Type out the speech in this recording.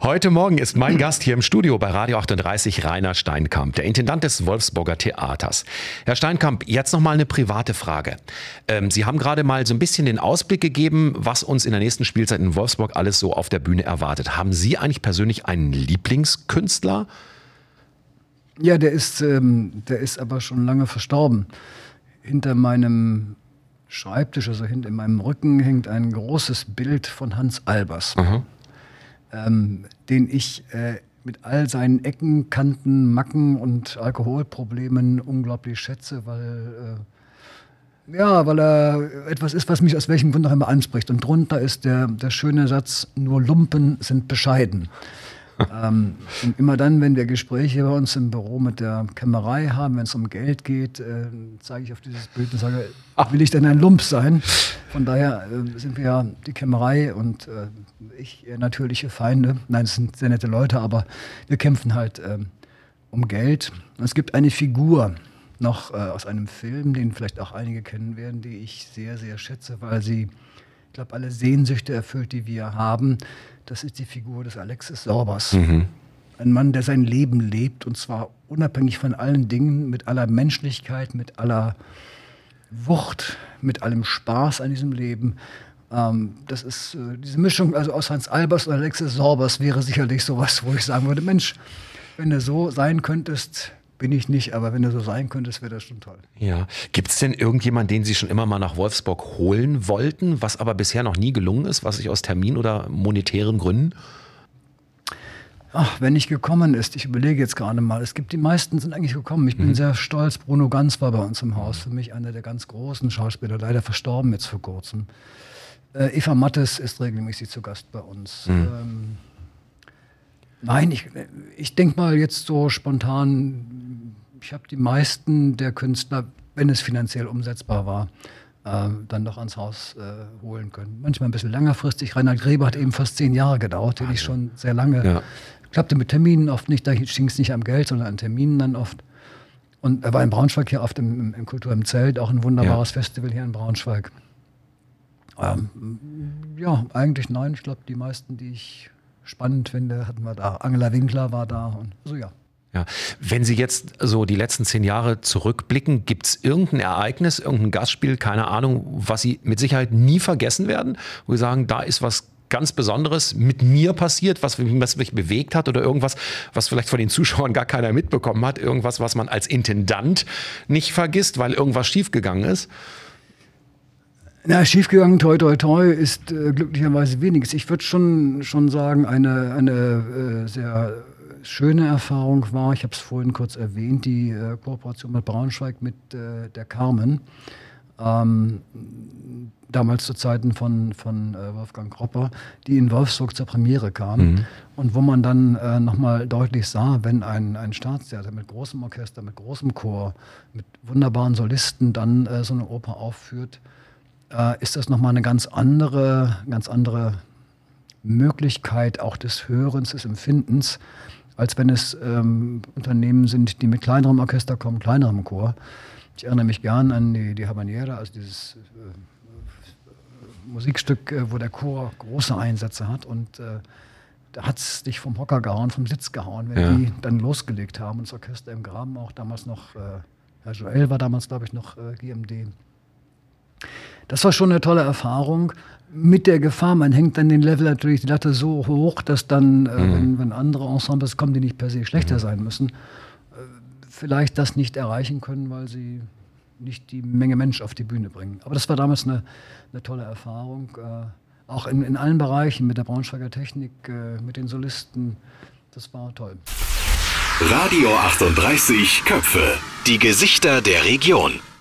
Heute Morgen ist mein Gast hier im Studio bei Radio 38 Rainer Steinkamp, der Intendant des Wolfsburger Theaters. Herr Steinkamp, jetzt nochmal eine private Frage. Sie haben gerade mal so ein bisschen den Ausblick gegeben, was uns in der nächsten Spielzeit in Wolfsburg alles so auf der Bühne erwartet. Haben Sie eigentlich persönlich einen Lieblingskünstler? Ja, der ist aber schon lange verstorben. Hinter meinem Schreibtisch, also hinter meinem Rücken, hängt ein großes Bild von Hans Albers. Den ich mit all seinen Ecken, Kanten, Macken und Alkoholproblemen unglaublich schätze, weil er etwas ist, was mich aus welchem Grund auch immer anspricht. Und drunter ist der schöne Satz: Nur Lumpen sind bescheiden. Und immer dann, wenn wir Gespräche bei uns im Büro mit der Kämmerei haben, wenn es um Geld geht, zeige ich auf dieses Bild und sage, will ich denn ein Lump sein? Von daher sind wir ja die Kämmerei und ich natürliche Feinde. Nein, es sind sehr nette Leute, aber wir kämpfen halt um Geld. Und es gibt eine Figur noch aus einem Film, den vielleicht auch einige kennen werden, die ich sehr, sehr schätze, weil sie, ich glaube, alle Sehnsüchte erfüllt, die wir haben. Das ist die Figur des Alexis Sorbas. Ein Mann, der sein Leben lebt, und zwar unabhängig von allen Dingen, mit aller Menschlichkeit, mit aller Wucht, mit allem Spaß an diesem Leben. Das ist diese Mischung, also aus Hans Albers und Alexis Sorbas wäre sicherlich sowas, wo ich sagen würde, Mensch, wenn du so sein könntest, bin ich nicht, aber wenn du so sein könntest, wäre das schon toll. Ja. Gibt es denn irgendjemanden, den Sie schon immer mal nach Wolfsburg holen wollten, was aber bisher noch nie gelungen ist, was sich aus Termin- oder monetären Gründen? Ach, wenn nicht gekommen ist, ich überlege jetzt gerade mal, die meisten sind eigentlich gekommen. Ich bin sehr stolz, Bruno Ganz war bei uns im Haus, für mich einer der ganz großen Schauspieler, leider verstorben jetzt vor kurzem. Eva Mattes ist regelmäßig zu Gast bei uns. Nein, ich denke mal jetzt so spontan, ich habe die meisten der Künstler, wenn es finanziell umsetzbar war, dann noch ans Haus holen können. Manchmal ein bisschen längerfristig. Reinhard Grebe hat eben fast 10 Jahre gedauert, den ich schon sehr lange klappte mit Terminen oft nicht, da ging es nicht am Geld, sondern an Terminen dann oft. Und er war in Braunschweig hier oft im Kultur im Zelt, auch ein wunderbares Festival hier in Braunschweig. Ja, eigentlich nein, ich glaube die meisten, die ich spannend finde, hatten wir da. Angela Winkler war da und so, ja. Ja. Wenn Sie jetzt so die letzten 10 Jahre zurückblicken, gibt es irgendein Ereignis, irgendein Gastspiel, keine Ahnung, was Sie mit Sicherheit nie vergessen werden, wo Sie sagen, da ist was ganz Besonderes mit mir passiert, was mich bewegt hat oder irgendwas, was vielleicht von den Zuschauern gar keiner mitbekommen hat, irgendwas, was man als Intendant nicht vergisst, weil irgendwas schiefgegangen ist? Na, schiefgegangen, toi, toi, toi, ist glücklicherweise weniges. Ich würde schon sagen, eine sehr schöne Erfahrung war, ich habe es vorhin kurz erwähnt, die Kooperation mit Braunschweig mit der Carmen. Damals zu Zeiten von Wolfgang Kropper, die in Wolfsburg zur Premiere kam. Und wo man dann nochmal deutlich sah, wenn ein Staatstheater mit großem Orchester, mit großem Chor, mit wunderbaren Solisten dann so eine Oper aufführt, ist das nochmal eine ganz andere Möglichkeit auch des Hörens, des Empfindens, als wenn es Unternehmen sind, die mit kleinerem Orchester kommen, kleinerem Chor. Ich erinnere mich gern an die Habanera, also dieses Musikstück, wo der Chor große Einsätze hat und da hat es dich vom Hocker gehauen, vom Sitz gehauen, wenn die dann losgelegt haben. Und das Orchester im Graben auch damals noch, Herr Joel war damals, glaube ich, noch GMD. Das war schon eine tolle Erfahrung. Mit der Gefahr, man hängt dann den Level natürlich die Latte so hoch, dass dann, wenn andere Ensembles kommen, die nicht per se schlechter sein müssen, vielleicht das nicht erreichen können, weil sie nicht die Menge Mensch auf die Bühne bringen. Aber das war damals eine tolle Erfahrung. Auch in allen Bereichen, mit der Braunschweiger Technik, mit den Solisten. Das war toll. Radio 38 Köpfe. Die Gesichter der Region.